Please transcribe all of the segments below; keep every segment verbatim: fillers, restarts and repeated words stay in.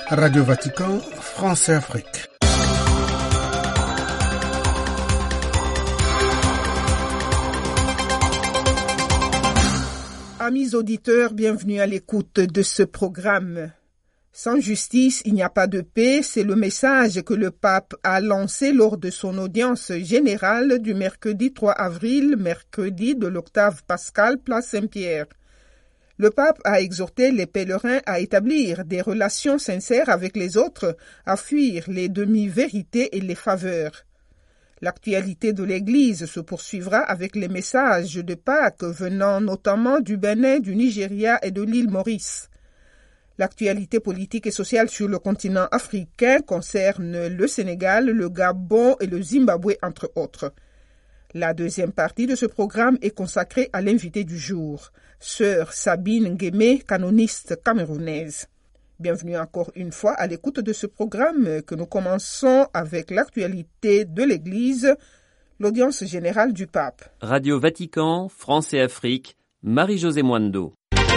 Radio Vatican, France et Afrique. Amis auditeurs, bienvenue à l'écoute de ce programme. Sans justice, il n'y a pas de paix, c'est le message que le pape a lancé lors de son audience générale du mercredi trois avril, mercredi de l'octave pascale, place Saint-Pierre. Le pape a exhorté les pèlerins à établir des relations sincères avec les autres, à fuir les demi-vérités et les faveurs. L'actualité de l'Église se poursuivra avec les messages de Pâques venant notamment du Bénin, du Nigeria et de l'île Maurice. L'actualité politique et sociale sur le continent africain concerne le Sénégal, le Gabon et le Zimbabwe, entre autres. La deuxième partie de ce programme est consacrée à l'invité du jour, Sœur Sabine Nguémé, canoniste camerounaise. Bienvenue encore une fois à l'écoute de ce programme que nous commençons avec l'actualité de l'Église, l'audience générale du pape. Radio Vatican, France et Afrique, Marie-Josée Mwando.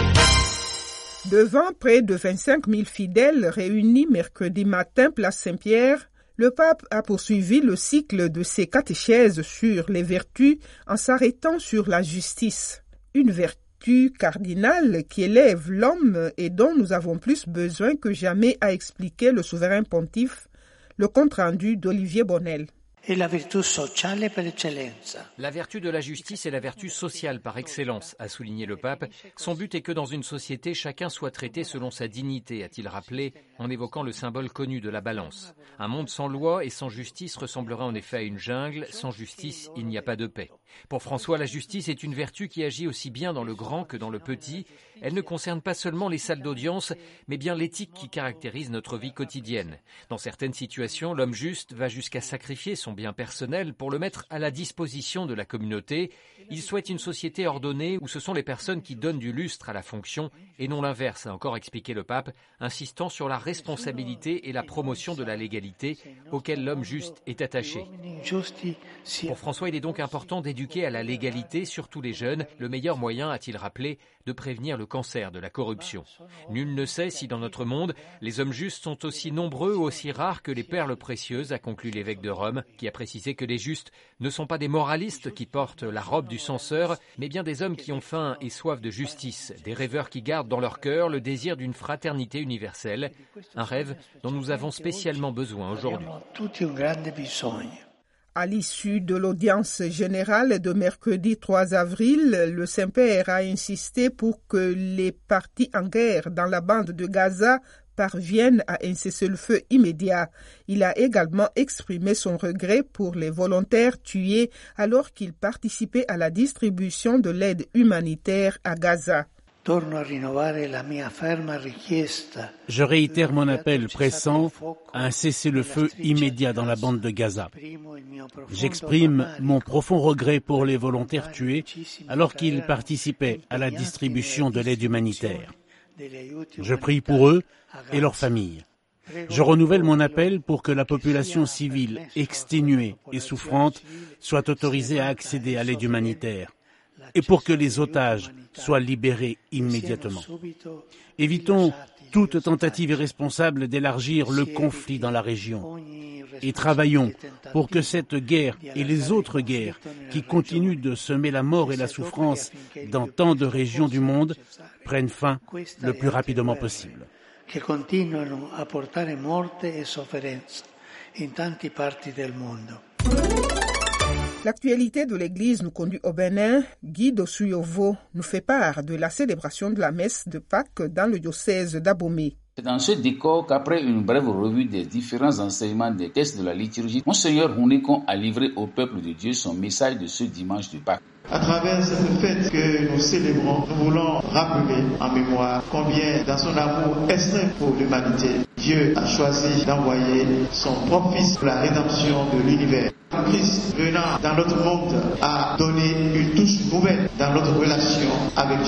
Devant près de vingt-cinq mille fidèles réunis mercredi matin, place Saint-Pierre, le pape a poursuivi le cycle de ses catéchèses sur les vertus en s'arrêtant sur la justice, une vertu cardinale qui élève l'homme et dont nous avons plus besoin que jamais, a expliqué le souverain pontife, le compte-rendu d'Olivier Bonnel. E la virtù sociale per eccellenza. La vertu de la justice est la vertu sociale par excellence, a souligné le pape. Son but est que dans une société, chacun soit traité selon sa dignité, a-t-il rappelé, en évoquant le symbole connu de la balance. Un monde sans loi et sans justice ressemblera en effet à une jungle. Sans justice, il n'y a pas de paix. Pour François, la justice est une vertu qui agit aussi bien dans le grand que dans le petit. Elle ne concerne pas seulement les salles d'audience, mais bien l'éthique qui caractérise notre vie quotidienne. Dans certaines situations, l'homme juste va jusqu'à sacrifier son bien personnel pour le mettre à la disposition de la communauté. Il souhaite une société ordonnée où ce sont les personnes qui donnent du lustre à la fonction et non l'inverse, a encore expliqué le pape, insistant sur la responsabilité et la promotion de la légalité auquel l'homme juste est attaché. Pour François, il est donc important d'éduquer à la légalité, surtout les jeunes, le meilleur moyen, a-t-il rappelé, de prévenir le cancer de la corruption. Nul ne sait si dans notre monde, les hommes justes sont aussi nombreux ou aussi rares que les perles précieuses, a conclu l'évêque de Rome, qui a précisé que les justes ne sont pas des moralistes qui portent la robe du censeur, mais bien des hommes qui ont faim et soif de justice, des rêveurs qui gardent dans leur cœur le désir d'une fraternité universelle, un rêve dont nous avons spécialement besoin aujourd'hui. À l'issue de l'audience générale de mercredi trois avril, le Saint-Père a insisté pour que les partis en guerre dans la bande de Gaza parviennent à un cessez-le-feu immédiat. Il a également exprimé son regret pour les volontaires tués alors qu'ils participaient à la distribution de l'aide humanitaire à Gaza. Je réitère mon appel pressant à un cessez-le-feu immédiat dans la bande de Gaza. J'exprime mon profond regret pour les volontaires tués alors qu'ils participaient à la distribution de l'aide humanitaire. Je prie pour eux et leurs familles. Je renouvelle mon appel pour que la population civile exténuée et souffrante soit autorisée à accéder à l'aide humanitaire et pour que les otages soient libérés immédiatement. Évitons toute tentative irresponsable d'élargir le conflit dans la région et travaillons pour que cette guerre et les autres guerres qui continuent de semer la mort et la souffrance dans tant de régions du monde prennent fin le plus rapidement possible. L'actualité de l'Église nous conduit au Bénin. Guy Dosuyovo nous fait part de la célébration de la messe de Pâques dans le diocèse d'Abomey. C'est dans ce décor qu'après une brève revue des différents enseignements des textes de la liturgie, Monseigneur Rounekon a livré au peuple de Dieu son message de ce dimanche de Pâques. À travers cette fête que nous célébrons, nous voulons rappeler en mémoire combien, dans son amour extrême pour l'humanité, Dieu a choisi d'envoyer son propre Fils pour la rédemption de l'univers. Christ, venant dans notre monde, a donné une touche nouvelle dans notre relation avec Dieu.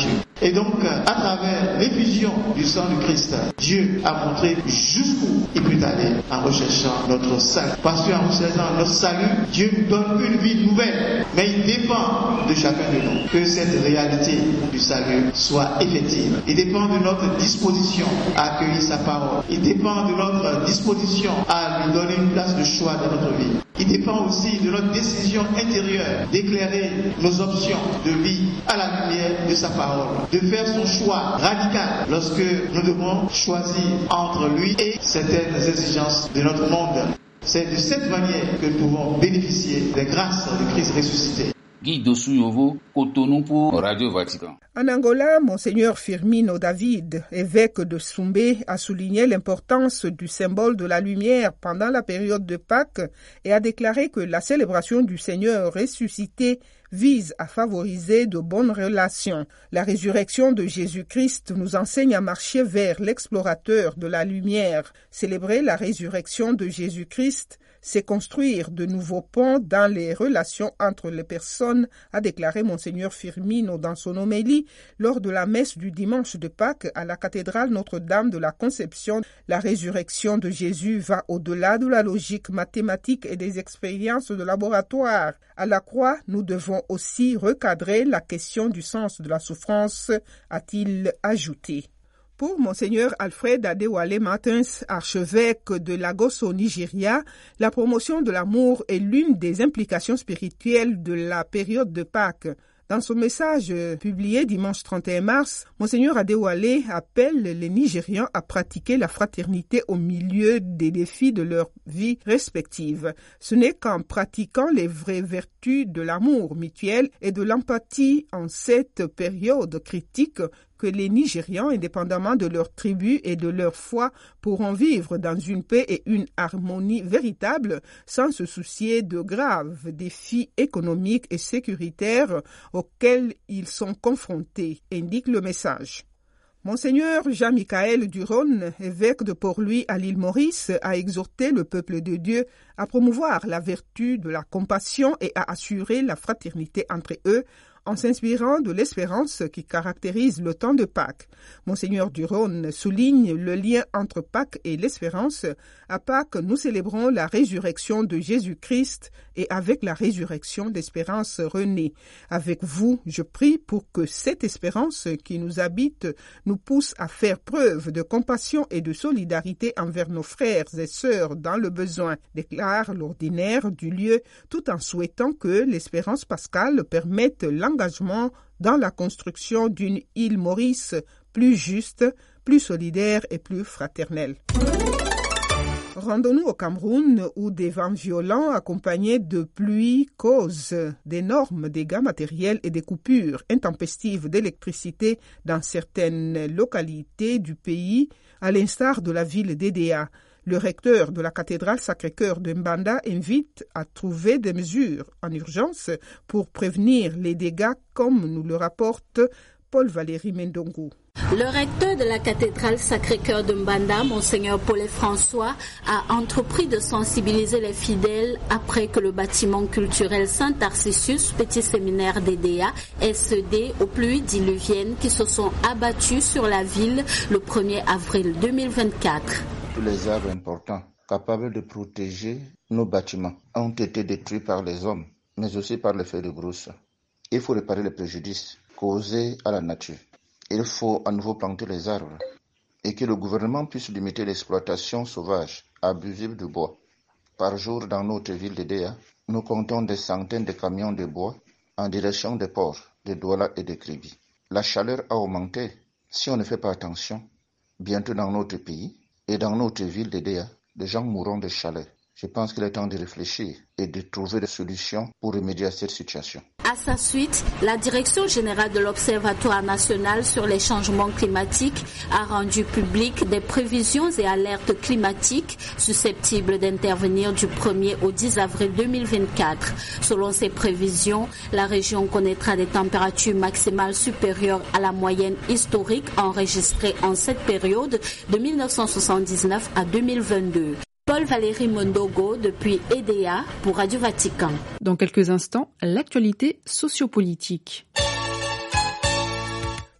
Et donc, à travers l'effusion du sang du Christ, Dieu a montré jusqu'où il peut aller en recherchant notre salut. Parce qu'en recherchant notre salut, Dieu nous donne une vie nouvelle. Mais il dépend de chacun de nous que cette réalité du salut soit effective. Il dépend de notre disposition à accueillir sa parole. Il dépend de notre disposition à lui donner une place de choix dans notre vie. Il dépend aussi de notre décision intérieure d'éclairer nos options de vie à la lumière de sa parole, de faire son choix radical lorsque nous devons choisir entre lui et certaines exigences de notre monde. C'est de cette manière que nous pouvons bénéficier des grâces du Christ ressuscité. Guy Dossou-Yovo, Cotonou pour Radio Vatican. En Angola, Monseigneur Firmino David, évêque de Soumbé, a souligné l'importance du symbole de la lumière pendant la période de Pâques et a déclaré que la célébration du Seigneur ressuscité vise à favoriser de bonnes relations. La résurrection de Jésus-Christ nous enseigne à marcher vers l'explorateur de la lumière. Célébrer la résurrection de Jésus-Christ, c'est construire de nouveaux ponts dans les relations entre les personnes, a déclaré Monseigneur Firmino dans son homélie lors de la messe du dimanche de Pâques à la cathédrale Notre-Dame de la Conception. La résurrection de Jésus va au-delà de la logique mathématique et des expériences de laboratoire. À la croix, nous devons aussi recadrer la question du sens de la souffrance, a-t-il ajouté. Pour Monseigneur Alfred Adewale Martins, archevêque de Lagos au Nigeria, la promotion de l'amour est l'une des implications spirituelles de la période de Pâques. Dans son message publié dimanche trente et un mars, Monseigneur Adewale appelle les Nigérians à pratiquer la fraternité au milieu des défis de leur vie respective. Ce n'est qu'en pratiquant les vraies vertus de l'amour mutuel et de l'empathie en cette période critique que les Nigérians, indépendamment de leur tribu et de leur foi, pourront vivre dans une paix et une harmonie véritable sans se soucier de graves défis économiques et sécuritaires auxquels ils sont confrontés, indique le message. Monseigneur Jean-Michaël Duron, évêque de Port-Louis à l'île Maurice, a exhorté le peuple de Dieu à promouvoir la vertu de la compassion et à assurer la fraternité entre eux, en s'inspirant de l'espérance qui caractérise le temps de Pâques. Monseigneur Duron souligne le lien entre Pâques et l'espérance. À Pâques, nous célébrons la résurrection de Jésus-Christ et avec la résurrection, l'espérance renaît. Avec vous, je prie pour que cette espérance qui nous habite nous pousse à faire preuve de compassion et de solidarité envers nos frères et sœurs dans le besoin, déclare l'ordinaire du lieu, tout en souhaitant que l'espérance pascale permette l'engagement engagement dans la construction d'une île Maurice plus juste, plus solidaire et plus fraternelle. Rendons-nous au Cameroun où des vents violents accompagnés de pluie causent d'énormes dégâts matériels et des coupures intempestives d'électricité dans certaines localités du pays, à l'instar de la ville d'Edea. Le recteur de la cathédrale Sacré-Cœur de Mbanda invite à trouver des mesures en urgence pour prévenir les dégâts, comme nous le rapporte Paul-Valéry Mendongo. Le recteur de la cathédrale Sacré-Cœur de Mbanda, Monseigneur Paul-François, a entrepris de sensibiliser les fidèles après que le bâtiment culturel Saint-Tarcisius, petit séminaire d'Edea, ait cédé aux pluies diluviennes qui se sont abattues sur la ville le premier avril deux mille vingt-quatre. Tous les arbres importants capables de protéger nos bâtiments ont été détruits par les hommes, mais aussi par les feux de brousse. Il faut réparer les préjudices causés à la nature. Il faut à nouveau planter les arbres et que le gouvernement puisse limiter l'exploitation sauvage, abusive du bois. Par jour, dans notre ville d'Edea, nous comptons des centaines de camions de bois en direction des ports de Douala et de Kribi. La chaleur a augmenté. Si on ne fait pas attention, bientôt dans notre pays et dans notre ville d'Edea, des gens mourront de chaleur. Je pense qu'il est temps de réfléchir et de trouver des solutions pour remédier à cette situation. À sa suite, la Direction générale de l'Observatoire national sur les changements climatiques a rendu public des prévisions et alertes climatiques susceptibles d'intervenir du premier au dix avril deux mille vingt-quatre. Selon ces prévisions, la région connaîtra des températures maximales supérieures à la moyenne historique enregistrée en cette période de mille neuf cent soixante-dix-neuf à deux mille vingt-deux. Paul-Valéry Mondogo depuis Edea pour Radio Vatican. Dans quelques instants, l'actualité sociopolitique.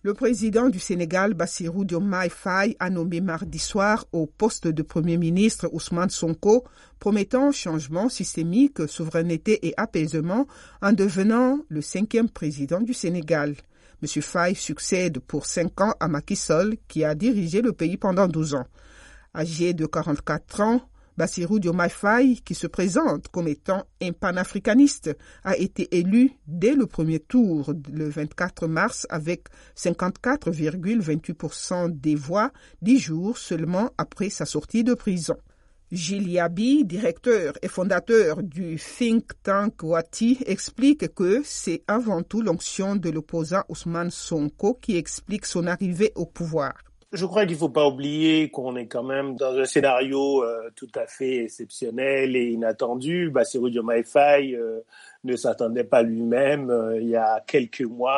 Le président du Sénégal, Bassirou Diomaye Faye, a nommé mardi soir au poste de Premier ministre Ousmane Sonko, promettant changement systémique, souveraineté et apaisement en devenant le cinquième président du Sénégal. M. Faye succède pour cinq ans à Macky Sall, qui a dirigé le pays pendant douze ans. Âgé de quarante-quatre ans, Bassirou Diomaye Faye, qui se présente comme étant un panafricaniste, a été élu dès le premier tour le vingt-quatre mars avec cinquante-quatre virgule vingt-huit pour cent des voix, dix jours seulement après sa sortie de prison. Gilles Yabi, directeur et fondateur du think tank Wati, explique que c'est avant tout l'onction de l'opposant Ousmane Sonko qui explique son arrivée au pouvoir. Je crois qu'il ne faut pas oublier qu'on est quand même dans un scénario euh, tout à fait exceptionnel et inattendu. Bassirou Diomaye Faye euh, ne s'attendait pas lui-même euh, il y a quelques mois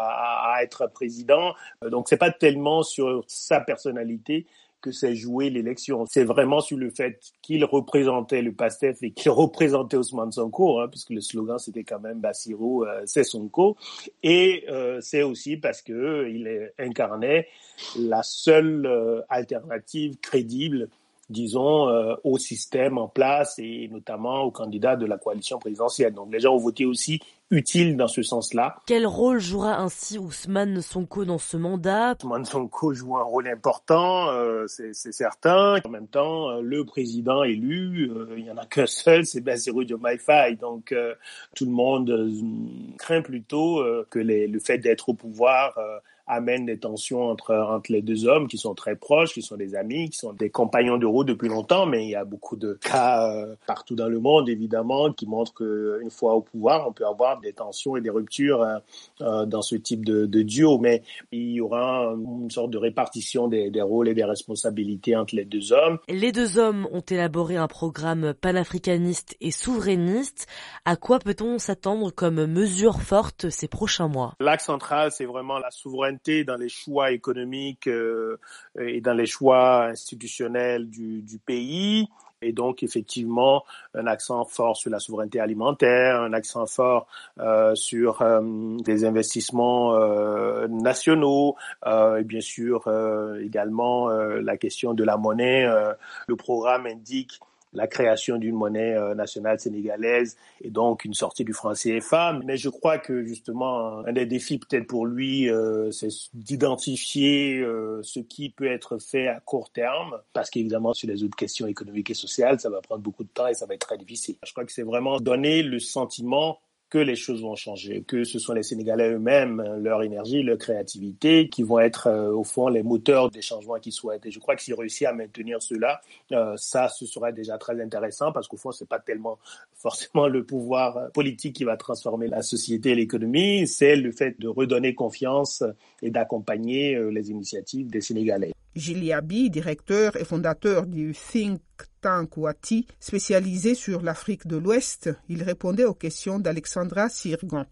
à, à être président. Donc c'est pas tellement sur sa personnalité que s'est joué l'élection. C'est vraiment sur le fait qu'il représentait le PASTEF et qu'il représentait Ousmane Sonko, hein, puisque le slogan c'était quand même Bassirou, euh, c'est Sonko. Et euh, c'est aussi parce que euh, il incarnait la seule euh, alternative crédible, disons, euh, au système en place et notamment aux candidats de la coalition présidentielle. Donc les gens ont voté aussi utile dans ce sens-là. Quel rôle jouera ainsi Ousmane Sonko dans ce mandat ? Ousmane Sonko joue un rôle important, euh, c'est, c'est certain. En même temps, euh, le président élu, euh, il n'y en a qu'un seul, c'est Bassirou Diomaye Faye. Donc euh, tout le monde euh, craint plutôt euh, que les, le fait d'être au pouvoir euh, amène des tensions entre, entre les deux hommes qui sont très proches, qui sont des amis, qui sont des compagnons de route depuis longtemps, mais il y a beaucoup de cas euh, partout dans le monde, évidemment, qui montrent qu'une fois au pouvoir, on peut avoir des tensions et des ruptures euh, euh, dans ce type de, de duo, mais il y aura une sorte de répartition des, des rôles et des responsabilités entre les deux hommes. Les deux hommes ont élaboré un programme panafricaniste et souverainiste. À quoi peut-on s'attendre comme mesure forte ces prochains mois ? L'axe central, c'est vraiment la souveraineté dans les choix économiques euh, et dans les choix institutionnels du, du pays. Et donc, effectivement, un accent fort sur la souveraineté alimentaire, un accent fort euh, sur euh, des investissements euh, nationaux, euh, et bien sûr euh, également euh, la question de la monnaie. Euh, le programme indique la création d'une monnaie euh, nationale sénégalaise et donc une sortie du franc C F A. Mais je crois que justement, un des défis peut-être pour lui, euh, c'est d'identifier euh, ce qui peut être fait à court terme, parce qu'évidemment, sur les autres questions économiques et sociales, ça va prendre beaucoup de temps et ça va être très difficile. Je crois que c'est vraiment donner le sentiment que les choses vont changer, que ce sont les Sénégalais eux-mêmes, leur énergie, leur créativité, qui vont être euh, au fond les moteurs des changements qu'ils souhaitent. Et je crois que s'ils réussissent à maintenir cela, euh, ça, ce sera déjà très intéressant, parce qu'au fond, c'est pas tellement forcément le pouvoir politique qui va transformer la société et l'économie, c'est le fait de redonner confiance et d'accompagner euh, les initiatives des Sénégalais. Gilles Yabi, directeur et fondateur du think tank Wati, spécialisé sur l'Afrique de l'Ouest, il répondait aux questions d'Alexandra Sirgan.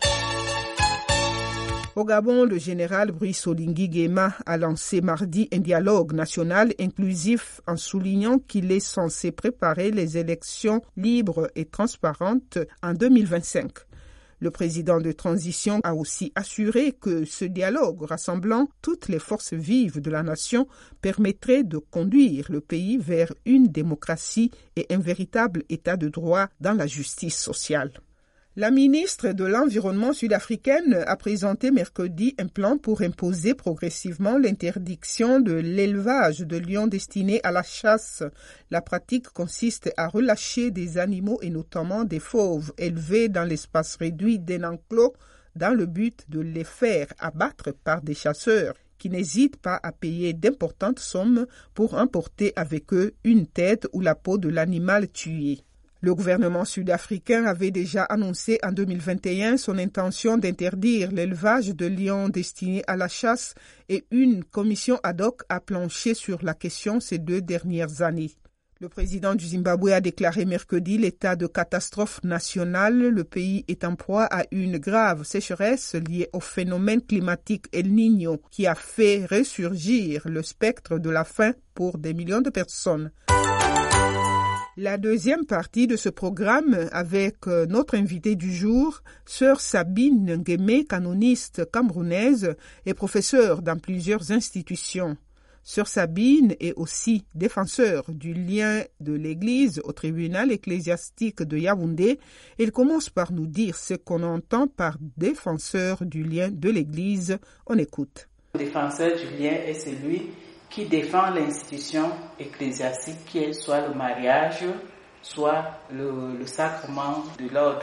Au Gabon, le général Brice Oligui Nguema a lancé mardi un dialogue national inclusif en soulignant qu'il est censé préparer les élections libres et transparentes en deux mille vingt-cinq. Le président de transition a aussi assuré que ce dialogue rassemblant toutes les forces vives de la nation permettrait de conduire le pays vers une démocratie et un véritable état de droit dans la justice sociale. La ministre de l'Environnement sud-africaine a présenté mercredi un plan pour imposer progressivement l'interdiction de l'élevage de lions destinés à la chasse. La pratique consiste à relâcher des animaux et notamment des fauves élevés dans l'espace réduit d'un enclos dans le but de les faire abattre par des chasseurs qui n'hésitent pas à payer d'importantes sommes pour emporter avec eux une tête ou la peau de l'animal tué. Le gouvernement sud-africain avait déjà annoncé en deux mille vingt et un son intention d'interdire l'élevage de lions destinés à la chasse et une commission ad hoc a planché sur la question ces deux dernières années. Le président du Zimbabwe a déclaré mercredi l'état de catastrophe nationale. Le pays est en proie à une grave sécheresse liée au phénomène climatique El Niño qui a fait ressurgir le spectre de la faim pour des millions de personnes. La deuxième partie de ce programme avec notre invitée du jour, Sœur Sabine Ngueme, canoniste camerounaise et professeure dans plusieurs institutions. Sœur Sabine est aussi défenseur du lien de l'Église au tribunal ecclésiastique de Yaoundé. Elle commence par nous dire ce qu'on entend par défenseur du lien de l'Église. On écoute. Le défenseur du lien est celui qui défend l'institution ecclésiastique qui est soit le mariage, soit le, le sacrement de l'ordre.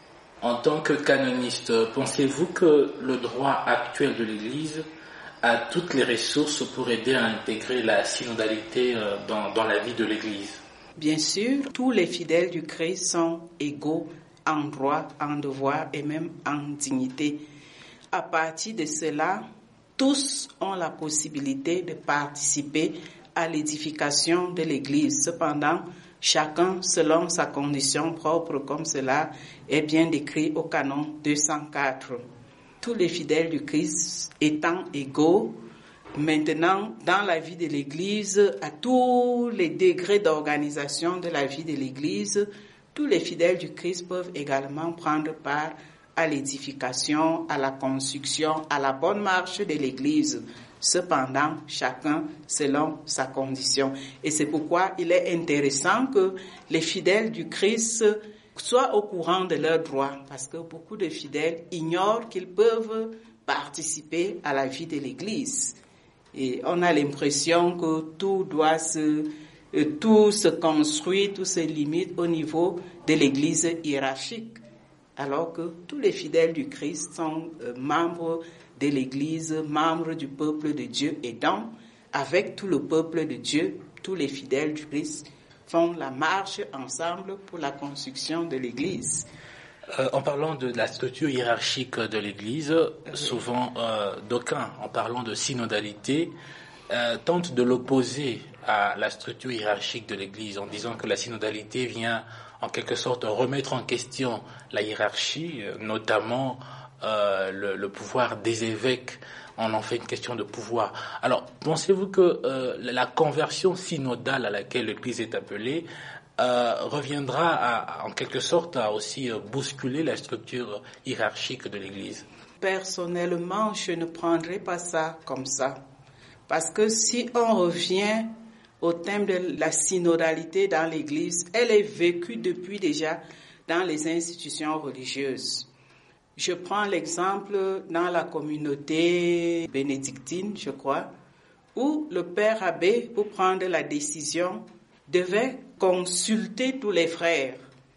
En tant que canoniste, pensez-vous que le droit actuel de l'Église a toutes les ressources pour aider à intégrer la synodalité dans, dans la vie de l'Église? Bien sûr, tous les fidèles du Christ sont égaux en droit, en devoir et même en dignité. À partir de cela, tous ont la possibilité de participer à l'édification de l'Église. Cependant, chacun selon sa condition propre, comme cela est bien décrit au canon deux cent quatre. Tous les fidèles du Christ étant égaux, maintenant, dans la vie de l'Église, à tous les degrés d'organisation de la vie de l'Église, tous les fidèles du Christ peuvent également prendre part à l'édification, à la construction, à la bonne marche de l'Église. Cependant, chacun selon sa condition. Et c'est pourquoi il est intéressant que les fidèles du Christ soient au courant de leurs droits, parce que beaucoup de fidèles ignorent qu'ils peuvent participer à la vie de l'Église. Et on a l'impression que tout doit se, tout se construit, tout se limite au niveau de l'Église hiérarchique. Alors que tous les fidèles du Christ sont euh, membres de l'Église, membres du peuple de Dieu, et donc, avec tout le peuple de Dieu, tous les fidèles du Christ font la marche ensemble pour la construction de l'Église. Euh, en parlant de la structure hiérarchique de l'Église, souvent euh, d'aucuns, en parlant de synodalité, euh, tentent de l'opposer à la structure hiérarchique de l'Église en disant que la synodalité vient en quelque sorte remettre en question la hiérarchie, notamment euh, le, le pouvoir des évêques. On en fait une question de pouvoir. Alors, pensez-vous que euh, la conversion synodale à laquelle l'Église est appelée euh, reviendra à, en quelque sorte à aussi bousculer la structure hiérarchique de l'Église? Personnellement, je ne prendrai pas ça comme ça. Parce que si on revient au thème de la synodalité dans l'Église, elle est vécue depuis déjà dans les institutions religieuses. Je prends l'exemple dans la communauté bénédictine, je crois, où le père abbé, pour prendre la décision, devait consulter tous les frères,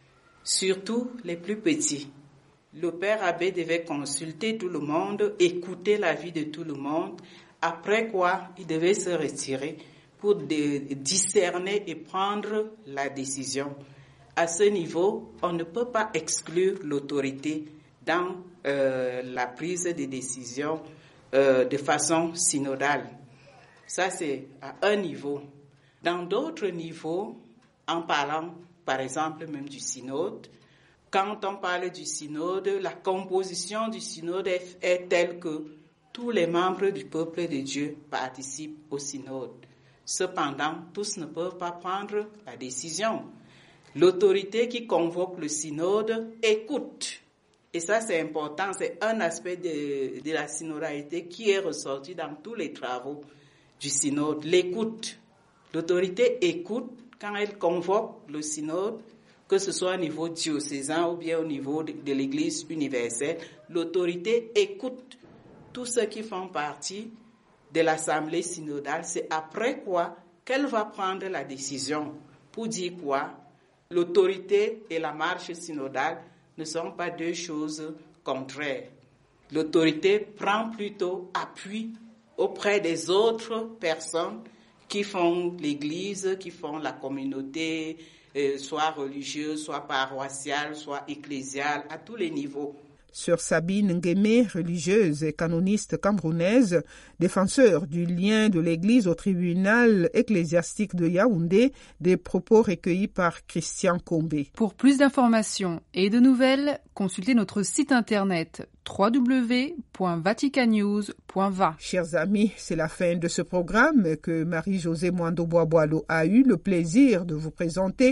surtout les plus petits. Le père abbé devait consulter tout le monde, écouter l'avis de tout le monde, après quoi il devait se retirer pour discerner et prendre la décision. À ce niveau, on ne peut pas exclure l'autorité dans euh, la prise de décision euh, de façon synodale. Ça, c'est à un niveau. Dans d'autres niveaux, en parlant, par exemple, même du synode, quand on parle du synode, la composition du synode est, est telle que tous les membres du peuple de Dieu participent au synode. Cependant, tous ne peuvent pas prendre la décision. L'autorité qui convoque le synode écoute. Et ça, c'est important. C'est un aspect de, de la synodalité qui est ressorti dans tous les travaux du synode. L'écoute. L'autorité écoute quand elle convoque le synode, que ce soit au niveau diocésain ou bien au niveau de, de l'Église universelle. L'autorité écoute tous ceux qui font partie de l'Assemblée synodale. C'est après quoi qu'elle va prendre la décision. Pour dire quoi? L'autorité et la marche synodale ne sont pas deux choses contraires. L'autorité prend plutôt appui auprès des autres personnes qui font l'Église, qui font la communauté, euh, soit religieuse, soit paroissiale, soit ecclésiale, à tous les niveaux. Sœur Sabine Ngueme, religieuse et canoniste camerounaise, défenseur du lien de l'Église au tribunal ecclésiastique de Yaoundé, des propos recueillis par Christian Combé. Pour plus d'informations et de nouvelles, consultez notre site internet w w w point vaticanews point v a. Chers amis, c'est la fin de ce programme que Marie-Josée Mwando Boaboalo a eu le plaisir de vous présenter.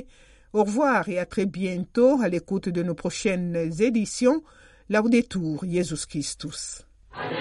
Au revoir et à très bientôt à l'écoute de nos prochaines éditions. Laudetur Jesus Christus.